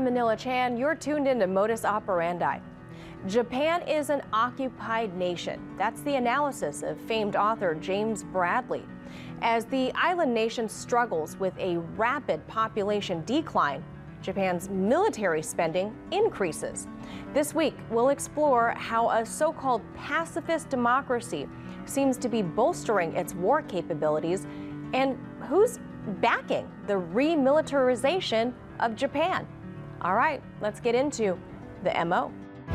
Manila Chan. You're tuned into Modus Operandi. Japan is an occupied nation. That's the analysis of famed author James Bradley. As the island nation struggles with a rapid population decline, Japan's military spending increases. This week, we'll explore how a so-called pacifist democracy seems to be bolstering its war capabilities and who's backing the remilitarization of Japan. All right, let's get into the MO.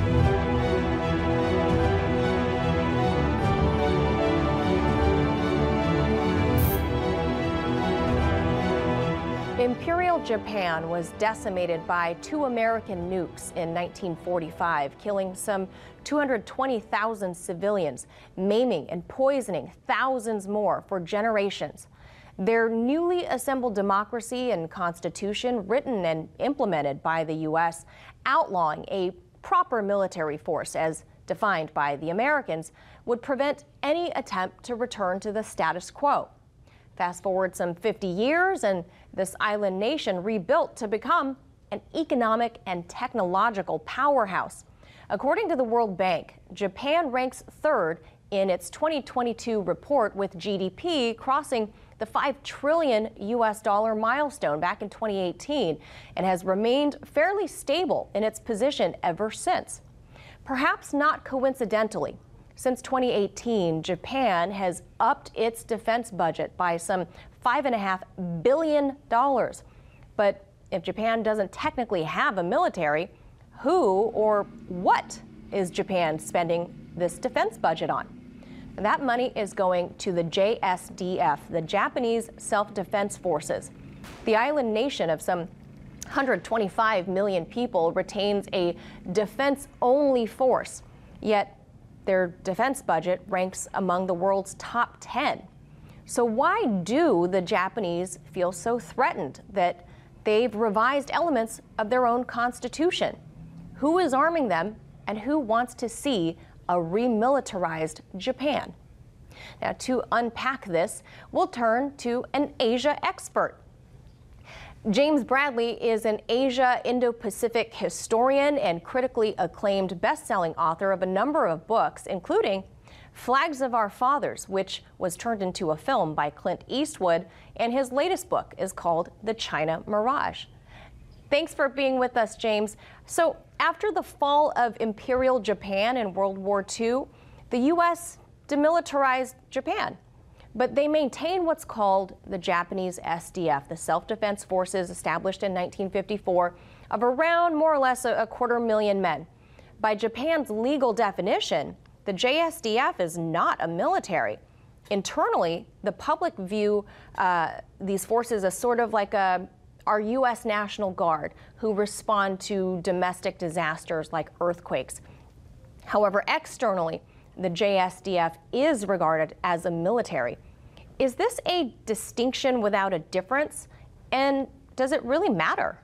Imperial Japan was decimated by 2 American nukes in 1945, killing some 220,000 civilians, maiming and poisoning thousands more for generations. Their newly assembled democracy and constitution, written and implemented by the U.S., outlawing a proper military force as defined by the Americans, would prevent any attempt to return to the status quo. Fast forward some 50 years, and this island nation rebuilt to become an economic and technological powerhouse. According to the World Bank, Japan ranks third in its 2022 report, with GDP crossing the $5 trillion milestone back in 2018 and has remained fairly stable in its position ever since. Perhaps not coincidentally, since 2018, Japan has upped its defense budget by some $5.5 billion. But if Japan doesn't technically have a military, who or what is Japan spending this defense budget on? And that money is going to the JSDF, the Japanese Self-Defense Forces. The island nation of some 125 million people retains a defense-only force, yet their defense budget ranks among the world's top 10. So why do the Japanese feel so threatened that they've revised elements of their own constitution? Who is arming them, and who wants to see a remilitarized Japan? Now, to unpack this, we'll turn to an Asia expert. James Bradley is an Asia Indo-Pacific historian and critically acclaimed best-selling author of a number of books, including Flags of Our Fathers, which was turned into a film by Clint Eastwood, and his latest book is called The China Mirage. Thanks for being with us, James. So, after the fall of Imperial Japan in World War II, the U.S. demilitarized Japan. But they maintain what's called the Japanese SDF, the Self-Defense Forces established in 1954, of around more or less a 250,000 men. By Japan's legal definition, the JSDF is not a military. Internally, the public view these forces as sort of like our U.S. National Guard, who respond to domestic disasters like earthquakes. However, externally, the JSDF is regarded as a military. Is this a distinction without a difference? And does it really matter?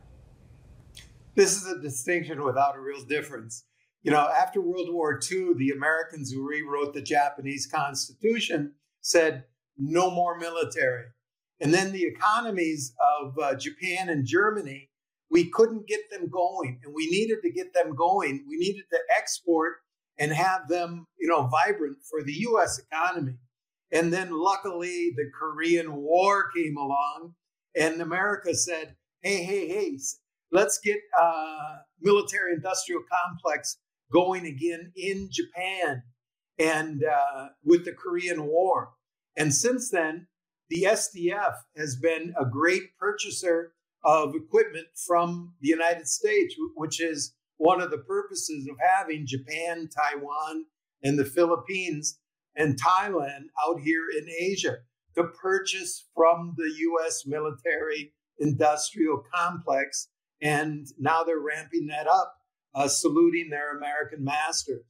This is a distinction without a real difference. You know, after World War II, the Americans who rewrote the Japanese Constitution said no more military. And then the economies of Japan and Germany, we couldn't get them going. And we needed to get them going. We needed to export and have them, vibrant for the U.S. economy. And then luckily the Korean War came along and America said, hey, let's get military industrial complex going again in Japan and with the Korean War. And since then, the SDF has been a great purchaser of equipment from the United States, which is one of the purposes of having Japan, Taiwan, and the Philippines and Thailand out here in Asia, to purchase from the U.S. military industrial complex. And now they're ramping that up, saluting their American masters.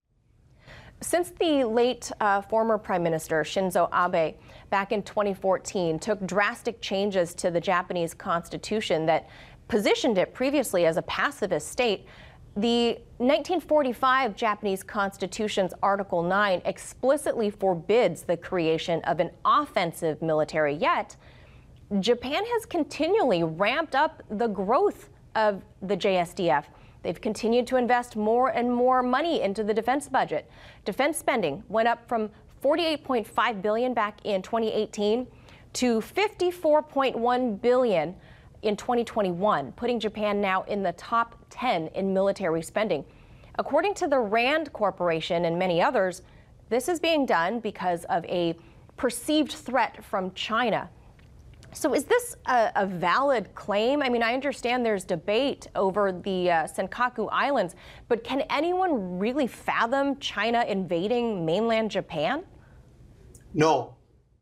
Since the late former Prime Minister Shinzo Abe back in 2014 took drastic changes to the Japanese constitution that positioned it previously as a pacifist state, the 1945 Japanese Constitution's Article 9 explicitly forbids the creation of an offensive military. Yet, Japan has continually ramped up the growth of the JSDF. They've continued to invest more and more money into the defense budget. Defense spending went up from $48.5 billion back in 2018 to $54.1 billion in 2021, putting Japan now in the top 10 in military spending. According to the RAND Corporation and many others, this is being done because of a perceived threat from China. So is this a valid claim? I mean, I understand there's debate over the Senkaku Islands, but can anyone really fathom China invading mainland Japan? No.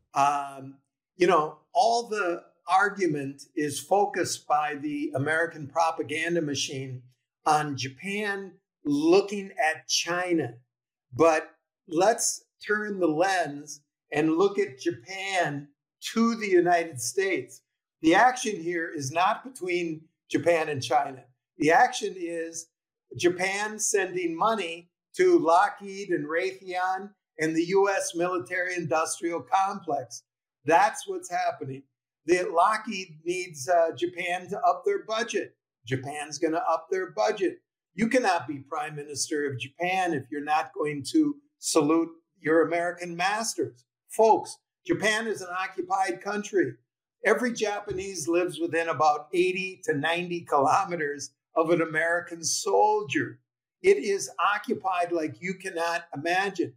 All the argument is focused by the American propaganda machine on Japan looking at China. But let's turn the lens and look at Japan to the United States. The action here is not between Japan and China. The action is Japan sending money to Lockheed and Raytheon and the U.S. military-industrial complex. That's what's happening. Lockheed needs Japan to up their budget. Japan's going to up their budget. You cannot be prime minister of Japan if you're not going to salute your American masters. Folks, Japan is an occupied country. Every Japanese lives within about 80 to 90 kilometers of an American soldier. It is occupied like you cannot imagine.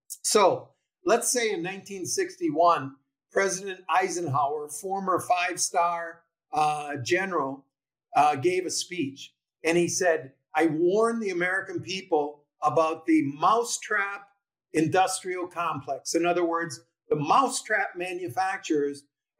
So let's say in 1961, President Eisenhower, former five-star general, gave a speech. And he said, I warn the American people about the mousetrap industrial complex. In other words, the mousetrap manufacturers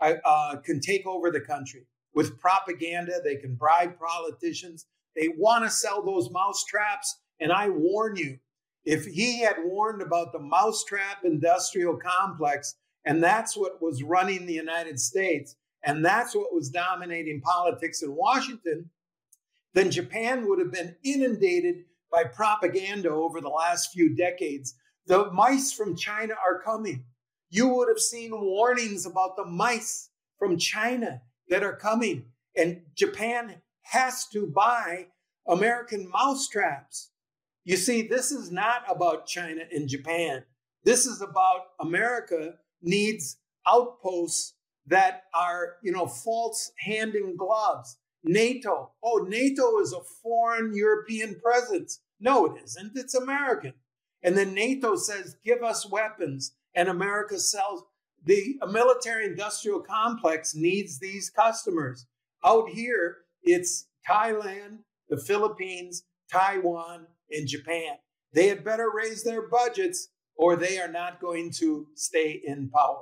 can take over the country. With propaganda, they can bribe politicians. They want to sell those mousetraps. And I warn you, if he had warned about the mousetrap industrial complex, and that's what was running the United States, and that's what was dominating politics in Washington, then Japan would have been inundated by propaganda over the last few decades. The mice from China are coming. You would have seen warnings about the mice from China that are coming. And Japan has to buy American mousetraps. You see, this is not about China and Japan. This is about America needs outposts that are, false hand in gloves. NATO. Oh, NATO is a foreign European presence. No, it isn't. It's American. And then NATO says, give us weapons. And America sells. The military-industrial complex needs these customers. Out here, it's Thailand, the Philippines, Taiwan, and Japan. They had better raise their budgets or they are not going to stay in power.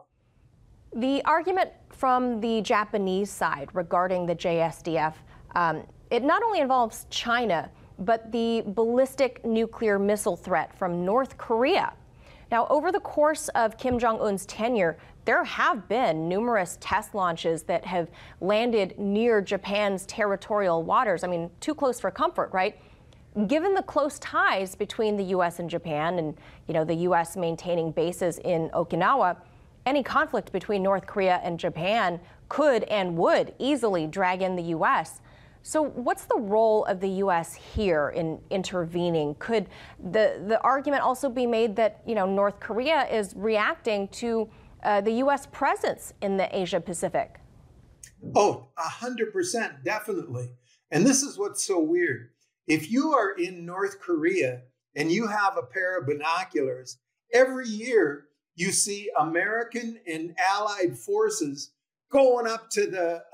The argument from the Japanese side regarding the JSDF, it not only involves China, but the ballistic nuclear missile threat from North Korea. Now, over the course of Kim Jong-un's tenure, there have been numerous test launches that have landed near Japan's territorial waters. I mean, too close for comfort, right? Given the close ties between the U.S. and Japan and, the U.S. maintaining bases in Okinawa, any conflict between North Korea and Japan could and would easily drag in the U.S. So what's the role of the U.S. here in intervening? Could the argument also be made that, North Korea is reacting to the U.S. presence in the Asia Pacific? Oh, 100%, definitely. And this is what's so weird. If you are in North Korea and you have a pair of binoculars, every year you see American and allied forces going up to the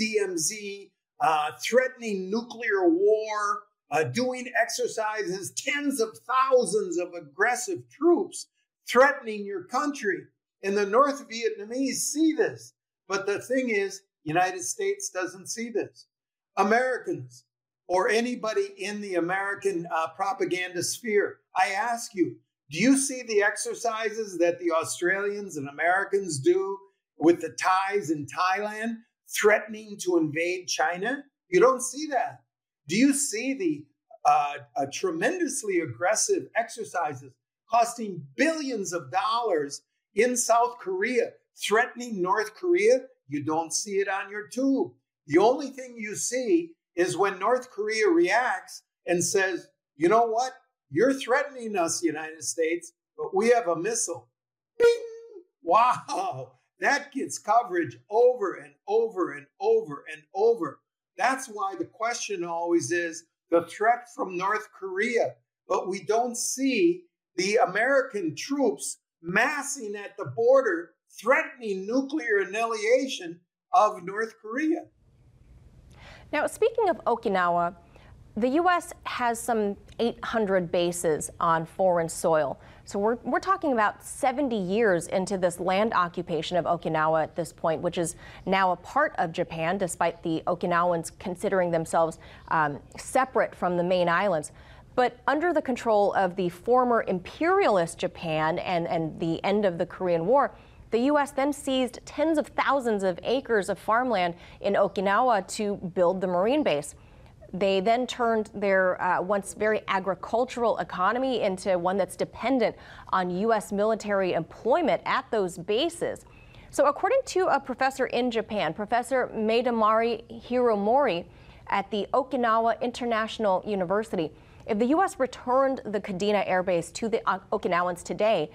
DMZ, threatening nuclear war, doing exercises, tens of thousands of aggressive troops threatening your country. And the North Vietnamese see this. But the thing is, United States doesn't see this. Americans or anybody in the American propaganda sphere, I ask you, do you see the exercises that the Australians and Americans do with the Thais in Thailand, threatening to invade China? You don't see that. Do you see the tremendously aggressive exercises costing billions of dollars in South Korea, threatening North Korea? You don't see it on your tube. The only thing you see is when North Korea reacts and says, you know what? You're threatening us, United States, but we have a missile. Bing! Wow. That gets coverage over and over and over and over. That's why the question always is the threat from North Korea. But we don't see the American troops massing at the border, threatening nuclear annihilation of North Korea. Now, speaking of Okinawa, the U.S. has some 800 bases on foreign soil. So we're talking about 70 years into this land occupation of Okinawa at this point, which is now a part of Japan, despite the Okinawans considering themselves separate from the main islands. But under the control of the former imperialist Japan and the end of the Korean War, the U.S. then seized tens of thousands of acres of farmland in Okinawa to build the Marine base. They then turned their once very agricultural economy into one that's dependent on U.S. military employment at those bases. So according to a professor in Japan, Professor Maedamari Hiromori at the Okinawa International University, if the U.S. returned the Kadena Air Base to the Okinawans today,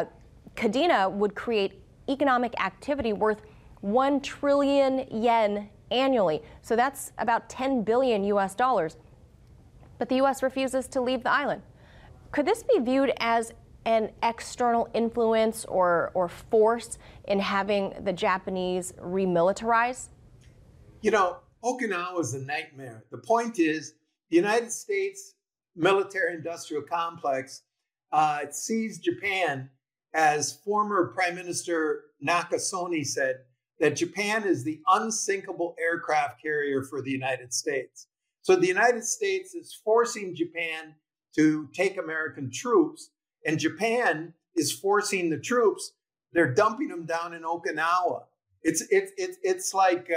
Kadena would create economic activity worth 1 trillion yen annually. So that's about 10 billion US dollars. But the US refuses to leave the island. Could this be viewed as an external influence or force in having the Japanese remilitarize? You know, Okinawa is a nightmare. The point is, the United States military-industrial complex sees Japan, as former Prime Minister Nakasone said, that Japan is the unsinkable aircraft carrier for the United States. So the United States is forcing Japan to take American troops, and Japan is forcing the troops. They're dumping them down in Okinawa. It's like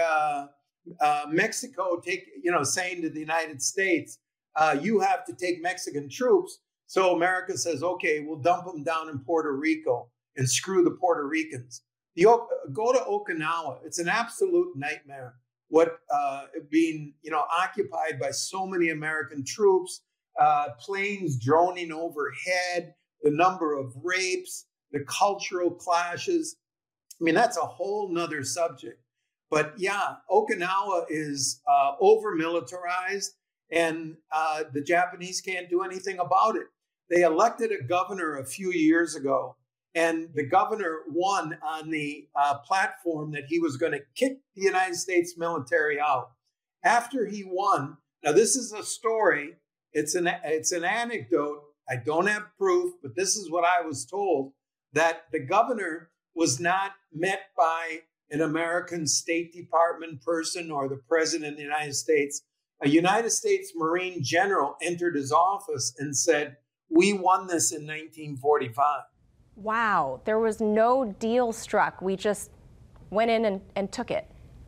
Mexico saying to the United States, you have to take Mexican troops. So America says, okay, we'll dump them down in Puerto Rico and screw the Puerto Ricans. Go to Okinawa. It's an absolute nightmare. What being occupied by so many American troops, planes droning overhead, the number of rapes, the cultural clashes. I mean, that's a whole nother subject. But yeah, Okinawa is over-militarized, and the Japanese can't do anything about it. They elected a governor a few years ago, and the governor won on the platform that he was going to kick the United States military out. After he won, now this is a story, it's an anecdote, I don't have proof, but this is what I was told, that the governor was not met by an American State Department person or the President of the United States. A United States Marine general entered his office and said, "We won this in 1945. Wow, there was no deal struck. We just went in and took it.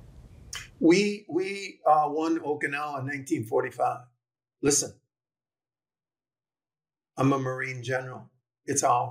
We won Okinawa in 1945. Listen, I'm a Marine general. It's ours.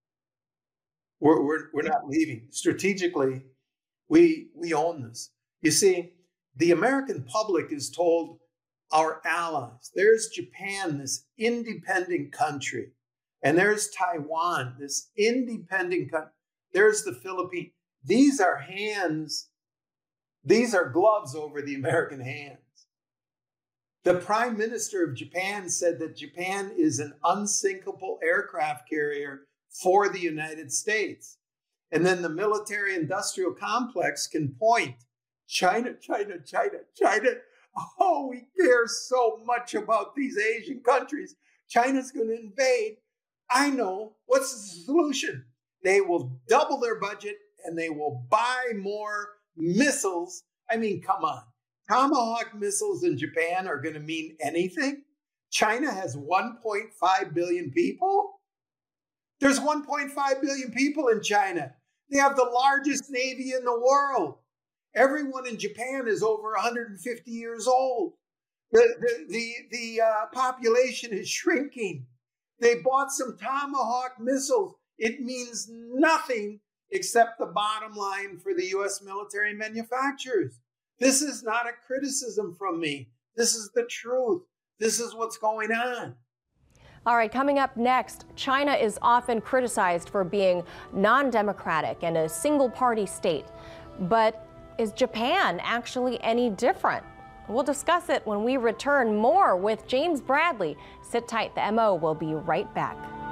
We're not leaving. Strategically, we own this. You see, the American public is told our allies. There's Japan, this independent country. And there's Taiwan, this independent country. There's the Philippines. These are hands. These are gloves over the American hands. The Prime Minister of Japan said that Japan is an unsinkable aircraft carrier for the United States. And then the military-industrial complex can point, China, China, China, China. Oh, we care so much about these Asian countries. China's going to invade. I know. What's the solution? They will double their budget and they will buy more missiles. I mean, come on. Tomahawk missiles in Japan are going to mean anything? China has 1.5 billion people. There's 1.5 billion people in China. They have the largest navy in the world. Everyone in Japan is over 150 years old. The population is shrinking. They bought some Tomahawk missiles. It means nothing except the bottom line for the U.S. military manufacturers. This is not a criticism from me. This is the truth. This is what's going on. All right, coming up next, China is often criticized for being non-democratic and a single-party state. But is Japan actually any different? We'll discuss it when we return. More with James Bradley. Sit tight, the MO will be right back.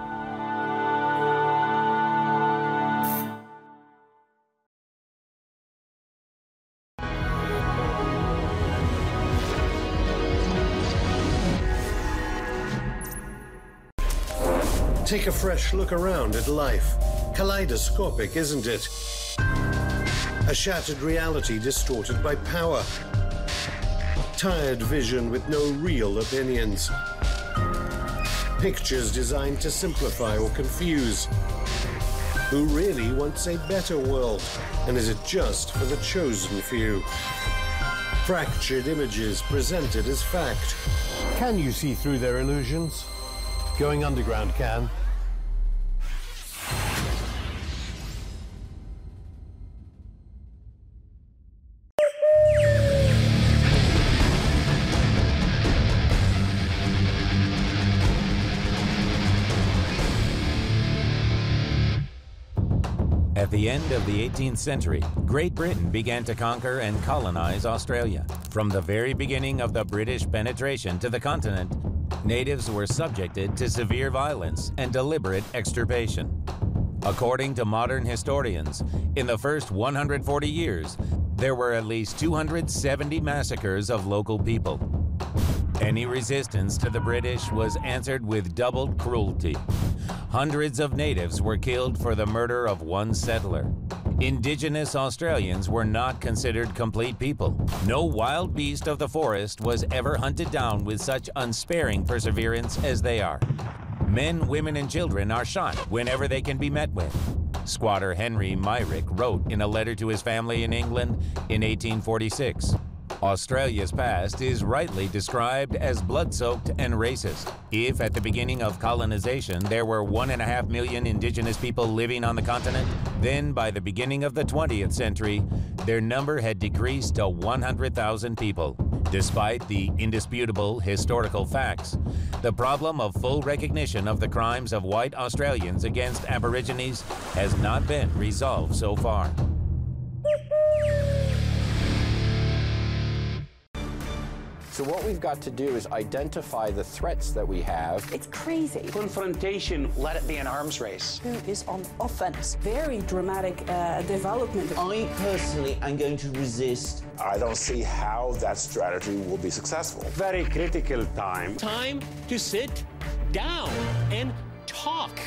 Take a fresh look around at life. Kaleidoscopic, isn't it? A shattered reality distorted by power. Tired vision with no real opinions. Pictures designed to simplify or confuse. Who really wants a better world? And is it just for the chosen few? Fractured images presented as fact. Can you see through their illusions? Going underground can. At the end of the 18th century, Great Britain began to conquer and colonize Australia. From the very beginning of the British penetration to the continent, natives were subjected to severe violence and deliberate extirpation. According to modern historians, in the first 140 years, there were at least 270 massacres of local people. Any resistance to the British was answered with doubled cruelty. Hundreds of natives were killed for the murder of one settler. Indigenous Australians were not considered complete people. No wild beast of the forest was ever hunted down with such unsparing perseverance as they are. Men, women, and children are shot whenever they can be met with. Squatter Henry Myrick wrote in a letter to his family in England in 1846, Australia's past is rightly described as blood-soaked and racist. If at the beginning of colonization there were 1.5 million indigenous people living on the continent, then by the beginning of the 20th century, their number had decreased to 100,000 people. Despite the indisputable historical facts, the problem of full recognition of the crimes of white Australians against Aborigines has not been resolved so far. So what we've got to do is identify the threats that we have. It's crazy. Confrontation, let it be an arms race. Who is on offense? Very dramatic development. I personally am going to resist. I don't see how that strategy will be successful. Very critical time. Time to sit down and talk.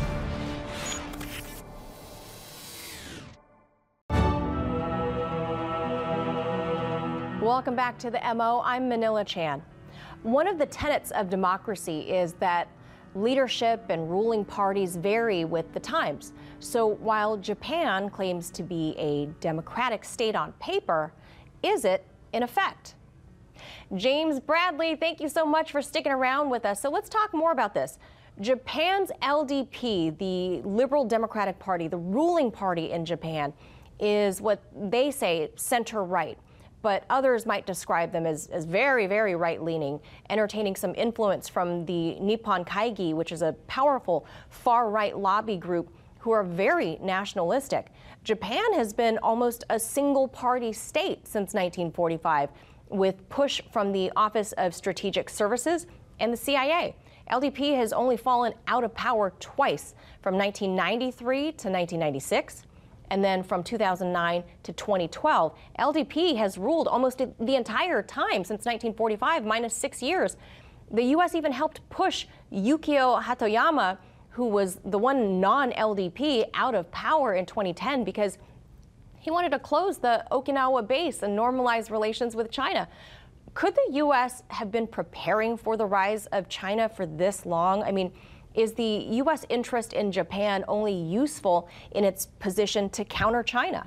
Welcome back to the MO. I'm Manila Chan. One of the tenets of democracy is that leadership and ruling parties vary with the times. So while Japan claims to be a democratic state on paper, is it in effect? James Bradley, thank you so much for sticking around with us. So let's talk more about this. Japan's LDP, the Liberal Democratic Party, the ruling party in Japan, is what they say center-right. But others might describe them as very, very right-leaning, entertaining some influence from the Nippon Kaigi, which is a powerful far-right lobby group who are very nationalistic. Japan has been almost a single-party state since 1945, with push from the Office of Strategic Services and the CIA. LDP has only fallen out of power twice, from 1993 to 1996. And then from 2009 to 2012, LDP has ruled almost the entire time since 1945, minus 6 years. The U.S. even helped push Yukio Hatoyama, who was the one non-LDP, out of power in 2010 because he wanted to close the Okinawa base and normalize relations with China. Could the U.S. have been preparing for the rise of China for this long? I mean, is the U.S. interest in Japan only useful in its position to counter China?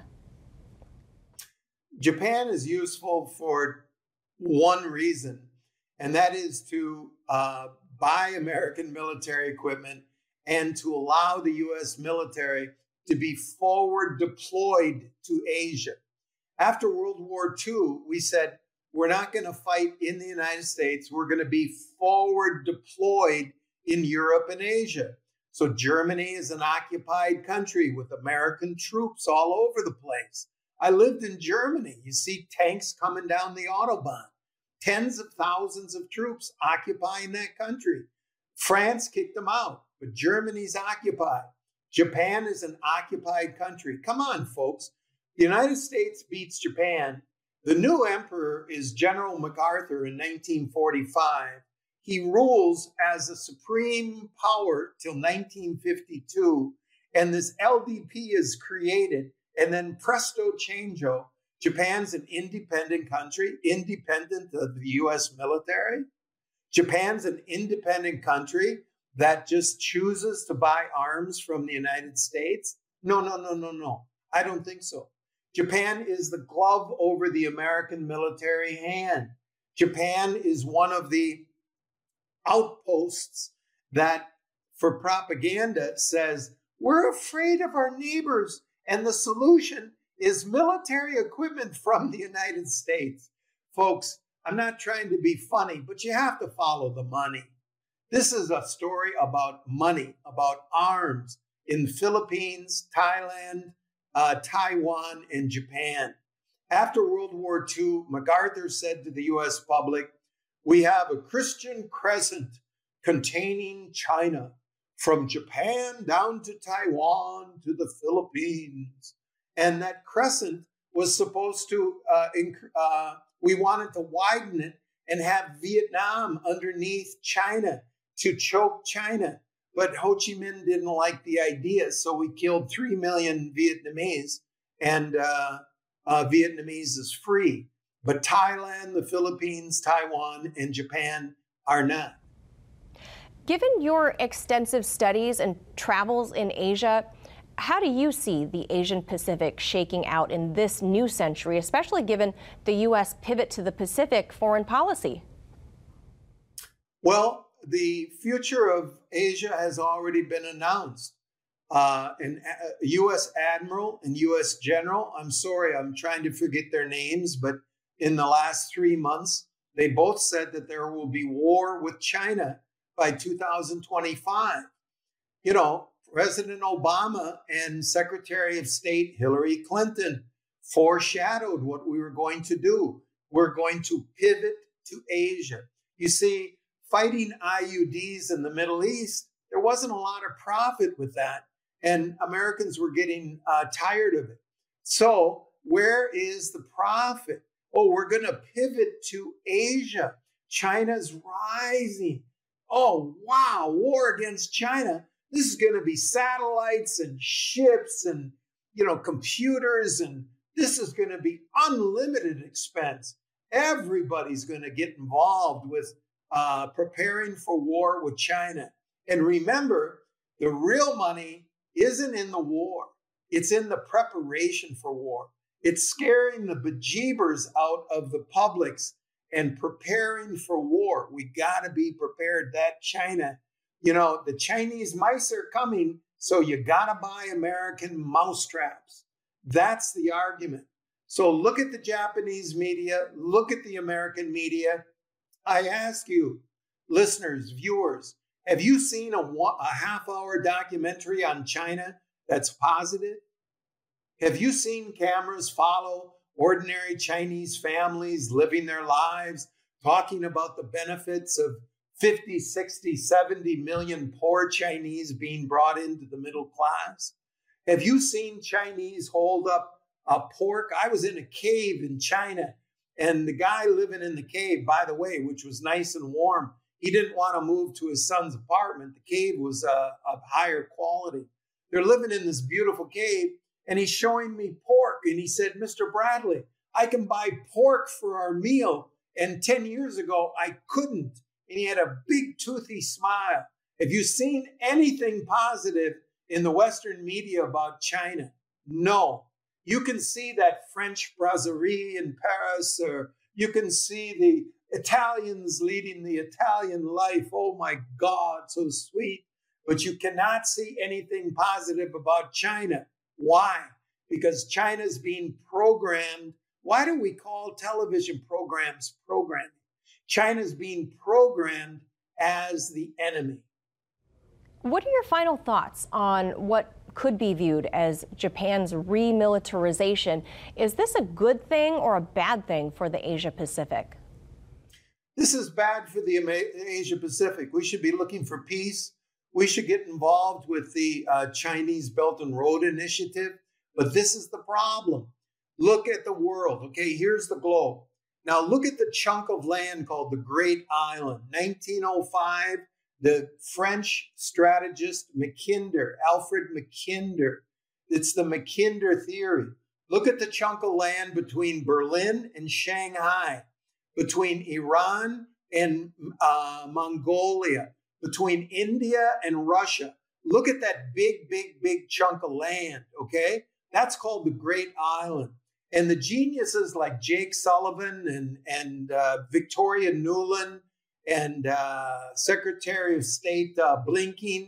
Japan is useful for one reason, and that is to buy American military equipment and to allow the U.S. military to be forward deployed to Asia. After World War II, we said, we're not going to fight in the United States. We're going to be forward deployed in Europe and Asia. So Germany is an occupied country with American troops all over the place. I lived in Germany. You see tanks coming down the Autobahn. Tens of thousands of troops occupying that country. France kicked them out, but Germany's occupied. Japan is an occupied country. Come on, folks. The United States beats Japan. The new emperor is General MacArthur in 1945. He rules as a supreme power till 1952. And this LDP is created. And then presto changeo, Japan's an independent country, independent of the US military. Japan's an independent country that just chooses to buy arms from the United States. No. I don't think so. Japan is the glove over the American military hand. Japan is one of the outposts that, for propaganda, says, we're afraid of our neighbors, and the solution is military equipment from the United States. Folks, I'm not trying to be funny, but you have to follow the money. This is a story about money, about arms in the Philippines, Thailand, Taiwan, and Japan. After World War II, MacArthur said to the US public, we have a Christian crescent containing China, from Japan down to Taiwan to the Philippines. And that crescent was supposed to, we wanted to widen it and have Vietnam underneath China to choke China. But Ho Chi Minh didn't like the idea, so we killed 3 million Vietnamese, and Vietnamese is free. But Thailand, the Philippines, Taiwan, and Japan are not. Given your extensive studies and travels in Asia, how do you see the Asian Pacific shaking out in this new century, especially given the U.S. pivot to the Pacific foreign policy? Well, the future of Asia has already been announced. An U.S. Admiral and U.S. General, I'm sorry, I'm trying to forget their names, but in the last 3 months, they both said that there will be war with China by 2025. You know, President Obama and Secretary of State Hillary Clinton foreshadowed what we were going to do. We're going to pivot to Asia. You see, fighting IUDs in the Middle East, there wasn't a lot of profit with that. And Americans were getting tired of it. So where is the profit? Oh, we're going to pivot to Asia. China's rising. Oh, wow, war against China. This is going to be satellites and ships and, computers. And this is going to be unlimited expense. Everybody's going to get involved with preparing for war with China. And remember, the real money isn't in the war. It's in the preparation for war. It's scaring the bejeebers out of the publics and preparing for war. We got to be prepared. That China, the Chinese mice are coming, so you got to buy American mousetraps. That's the argument. So look at the Japanese media, look at the American media. I ask you, listeners, viewers, have you seen a half-hour documentary on China that's positive? Have you seen cameras follow ordinary Chinese families living their lives, talking about the benefits of 50, 60, 70 million poor Chinese being brought into the middle class? Have you seen Chinese hold up a pork? I was in a cave in China, and the guy living in the cave, by the way, which was nice and warm, he didn't want to move to his son's apartment. The cave was of higher quality. They're living in this beautiful cave, and he's showing me pork. And he said, Mr. Bradley, I can buy pork for our meal. And 10 years ago, I couldn't. And he had a big toothy smile. Have you seen anything positive in the Western media about China? No. You can see that French brasserie in Paris, or you can see the Italians leading the Italian life. Oh my God, so sweet. But you cannot see anything positive about China. Why? Because China's being programmed Why do we call television programs programming? China's being programmed as the enemy. What are your final thoughts on what could be viewed as Japan's remilitarization? Is this a good thing or a bad thing for the Asia Pacific? This is bad for the Asia Pacific. We should be looking for peace. We should get involved with the Chinese Belt and Road Initiative. But this is the problem. Look at the world. Okay, here's the globe. Now look at the chunk of land called the Great Island. 1905, the French strategist Alfred Mackinder. It's the Mackinder theory. Look at the chunk of land between Berlin and Shanghai, between Iran and Mongolia, between India and Russia. Look at that big chunk of land, okay? That's called the Great Island. And the geniuses like Jake Sullivan and Victoria Nuland and Secretary of State Blinken,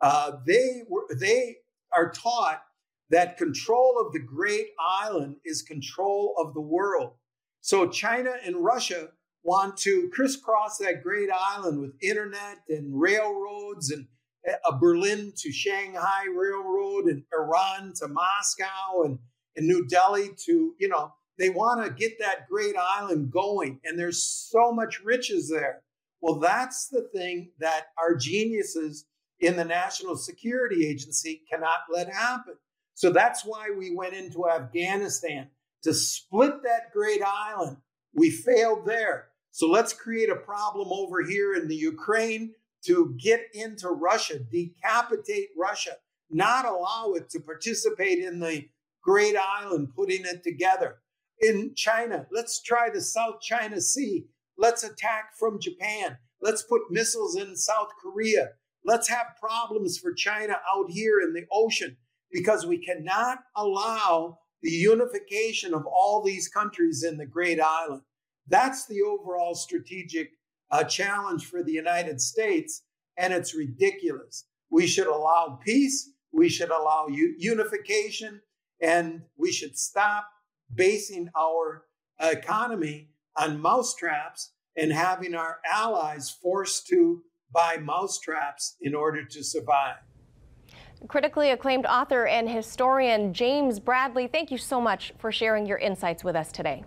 they are taught that control of the Great Island is control of the world. So China and Russia want to crisscross that Great Island with internet and railroads and a Berlin to Shanghai railroad and Iran to Moscow and New Delhi to, they want to get that Great Island going. And there's so much riches there. Well, that's the thing that our geniuses in the National Security Agency cannot let happen. So that's why we went into Afghanistan to split that Great Island. We failed there. So let's create a problem over here in the Ukraine to get into Russia, decapitate Russia, not allow it to participate in the Great Island, putting it together. In China, let's try the South China Sea. Let's attack from Japan. Let's put missiles in South Korea. Let's have problems for China out here in the ocean because we cannot allow the unification of all these countries in the Great Island. That's the overall strategic challenge for the United States, and it's ridiculous. We should allow peace, we should allow unification, and we should stop basing our economy on mousetraps and having our allies forced to buy mousetraps in order to survive. Critically acclaimed author and historian James Bradley, thank you so much for sharing your insights with us today.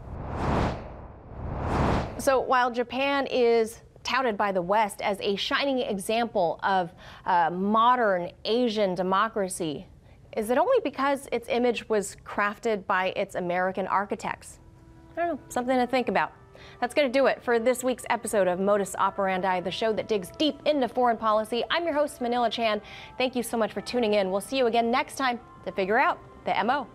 So while Japan is touted by the West as a shining example of modern Asian democracy, is it only because its image was crafted by its American architects? I don't know, something to think about. That's going to do it for this week's episode of Modus Operandi, the show that digs deep into foreign policy. I'm your host, Manila Chan. Thank you so much for tuning in. We'll see you again next time to figure out the MO.